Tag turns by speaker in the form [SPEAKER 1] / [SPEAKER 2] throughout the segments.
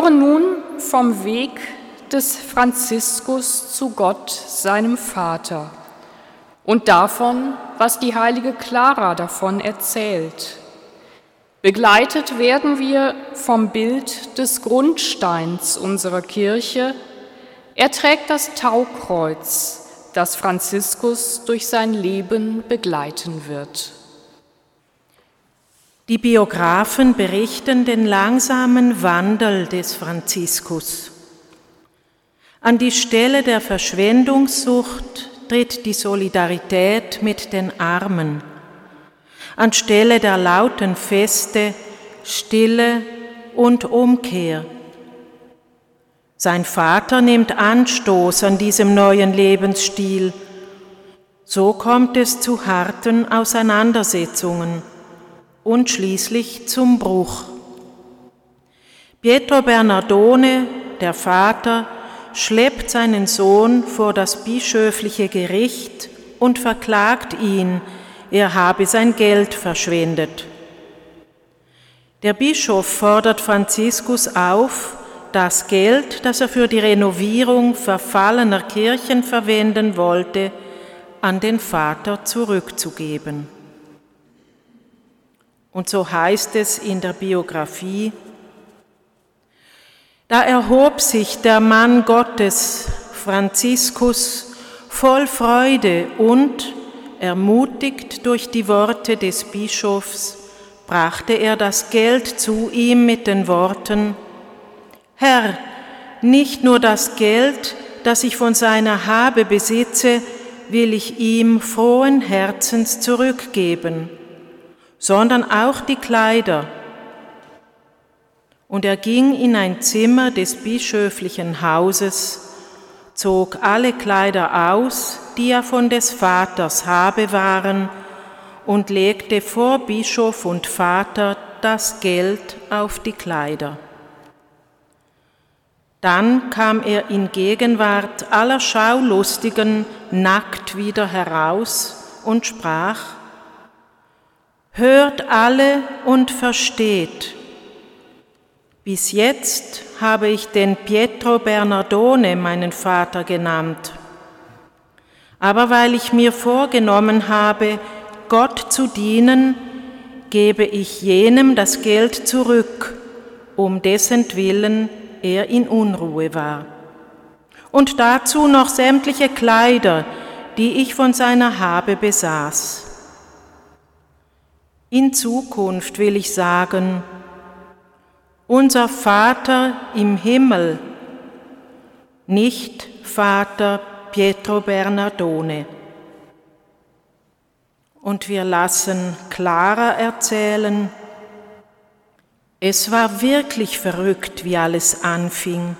[SPEAKER 1] hören nun vom Weg des Franziskus zu Gott, seinem Vater, und davon, was die heilige Clara davon erzählt. Begleitet werden wir vom Bild des Grundsteins unserer Kirche. Er trägt das Taukreuz, das Franziskus durch sein Leben begleiten wird.
[SPEAKER 2] Die Biographen berichten den langsamen Wandel des Franziskus. An die Stelle der Verschwendungssucht tritt die Solidarität mit den Armen. Anstelle der lauten Feste, Stille und Umkehr. Sein Vater nimmt Anstoß an diesem neuen Lebensstil. So kommt es zu harten Auseinandersetzungen und schließlich zum Bruch. Pietro Bernardone, der Vater, schleppt seinen Sohn vor das bischöfliche Gericht und verklagt ihn, er habe sein Geld verschwendet. Der Bischof fordert Franziskus auf, das Geld, das er für die Renovierung verfallener Kirchen verwenden wollte, an den Vater zurückzugeben. Und so heißt es in der Biografie: Da erhob sich der Mann Gottes, Franziskus, voll Freude und, ermutigt durch die Worte des Bischofs, brachte er das Geld zu ihm mit den Worten: Herr, nicht nur das Geld, das ich von seiner Habe besitze, will ich ihm frohen Herzens zurückgeben, sondern auch die Kleider. Und er ging in ein Zimmer des bischöflichen Hauses, zog alle Kleider aus, die er von des Vaters Habe waren, und legte vor Bischof und Vater das Geld auf die Kleider. Dann kam er in Gegenwart aller Schaulustigen nackt wieder heraus und sprach: Hört alle und versteht. Bis jetzt habe ich den Pietro Bernardone meinen Vater genannt. Aber weil ich mir vorgenommen habe, Gott zu dienen, gebe ich jenem das Geld zurück, um dessen Willen er in Unruhe war. Und dazu noch sämtliche Kleider, die ich von seiner Habe besaß. In Zukunft will ich sagen: Unser Vater im Himmel, nicht Vater Pietro Bernardone. Und wir lassen Clara erzählen: Es war wirklich verrückt, wie alles anfing.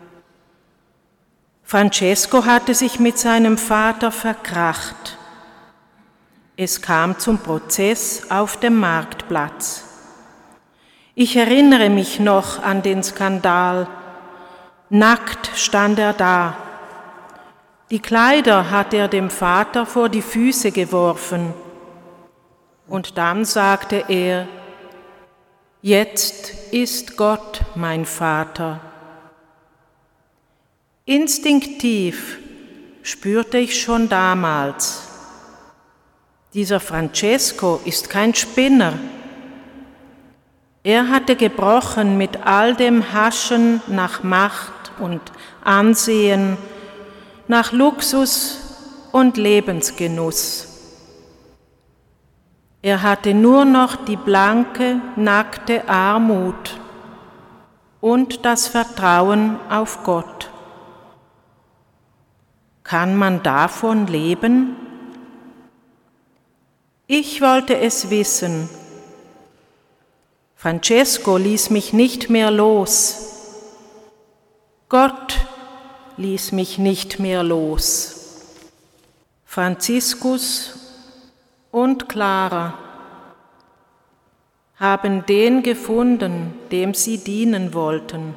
[SPEAKER 2] Francesco hatte sich mit seinem Vater verkracht. Es kam zum Prozess auf dem Marktplatz. Ich erinnere mich noch an den Skandal. Nackt stand er da. Die Kleider hat er dem Vater vor die Füße geworfen. Und dann sagte er: Jetzt ist Gott mein Vater. Instinktiv spürte ich schon damals: Dieser Francesco ist kein Spinner. Er hatte gebrochen mit all dem Haschen nach Macht und Ansehen, nach Luxus und Lebensgenuss. Er hatte nur noch die blanke, nackte Armut und das Vertrauen auf Gott. Kann man davon leben? Ich wollte es wissen. Francesco ließ mich nicht mehr los. Gott ließ mich nicht mehr los. Franziskus und Clara haben den gefunden, dem sie dienen wollten,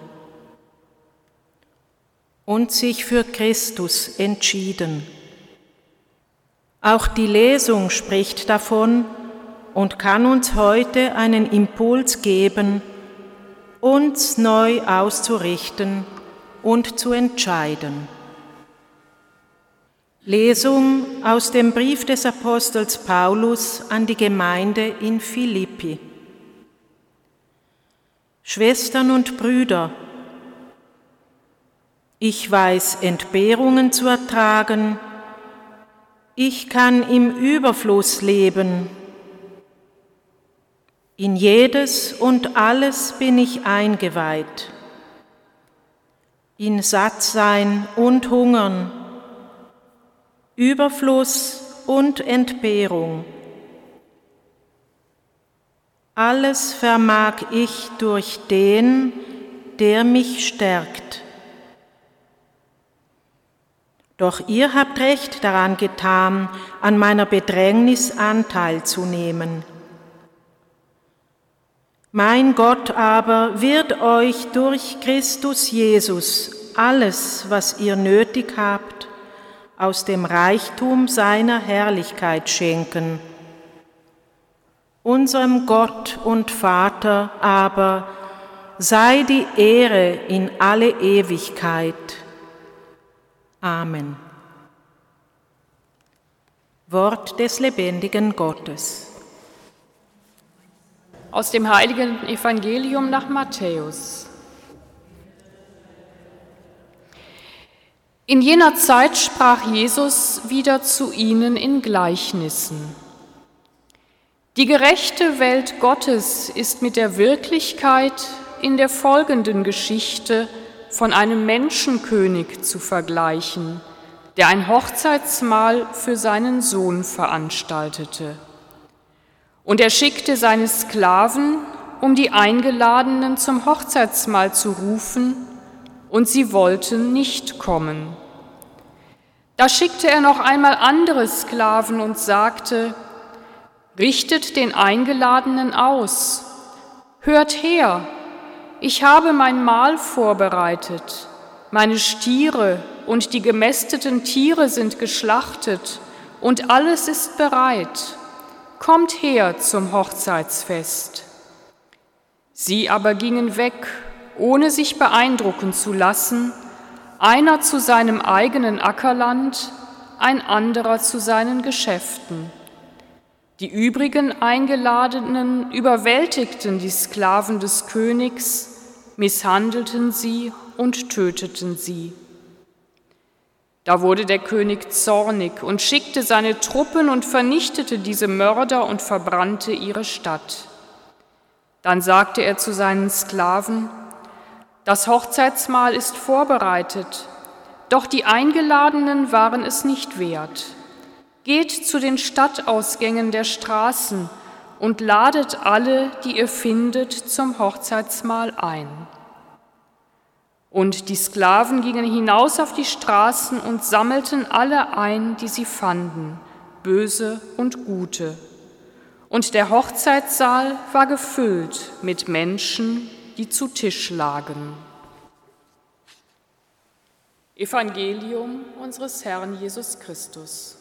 [SPEAKER 2] und sich für Christus entschieden. Auch die Lesung spricht davon und kann uns heute einen Impuls geben: uns neu auszurichten und zu entscheiden. Lesung aus dem Brief des Apostels Paulus an die Gemeinde in Philippi. Schwestern und Brüder, ich weiß Entbehrungen zu ertragen, ich kann im Überfluss leben. In jedes und alles bin ich eingeweiht, in Sattsein und Hungern, Überfluss und Entbehrung. Alles vermag ich durch den, der mich stärkt. Doch ihr habt recht daran getan, an meiner Bedrängnis Anteil zu nehmen. Mein Gott aber wird euch durch Christus Jesus alles, was ihr nötig habt, aus dem Reichtum seiner Herrlichkeit schenken. Unserem Gott und Vater aber sei die Ehre in alle Ewigkeit. Amen. Wort des lebendigen Gottes.
[SPEAKER 1] Aus dem heiligen Evangelium nach Matthäus. In jener Zeit sprach Jesus wieder zu ihnen in Gleichnissen. Die gerechte Welt Gottes ist mit der Wirklichkeit in der folgenden Geschichte von einem Menschenkönig zu vergleichen, der ein Hochzeitsmahl für seinen Sohn veranstaltete. Und er schickte seine Sklaven, um die Eingeladenen zum Hochzeitsmahl zu rufen, und sie wollten nicht kommen. Da schickte er noch einmal andere Sklaven und sagte: Richtet den Eingeladenen aus, hört her, ich habe mein Mahl vorbereitet, meine Stiere und die gemästeten Tiere sind geschlachtet und alles ist bereit. Kommt her zum Hochzeitsfest. Sie aber gingen weg, ohne sich beeindrucken zu lassen, einer zu seinem eigenen Ackerland, ein anderer zu seinen Geschäften. Die übrigen Eingeladenen überwältigten die Sklaven des Königs, misshandelten sie und töteten sie. Da wurde der König zornig und schickte seine Truppen und vernichtete diese Mörder und verbrannte ihre Stadt. Dann sagte er zu seinen Sklaven: Das Hochzeitsmahl ist vorbereitet, doch die Eingeladenen waren es nicht wert. Geht zu den Stadtausgängen der Straßen und ladet alle, die ihr findet, zum Hochzeitsmahl ein. Und die Sklaven gingen hinaus auf die Straßen und sammelten alle ein, die sie fanden, Böse und Gute. Und der Hochzeitssaal war gefüllt mit Menschen, die zu Tisch lagen. Evangelium unseres Herrn Jesus Christus.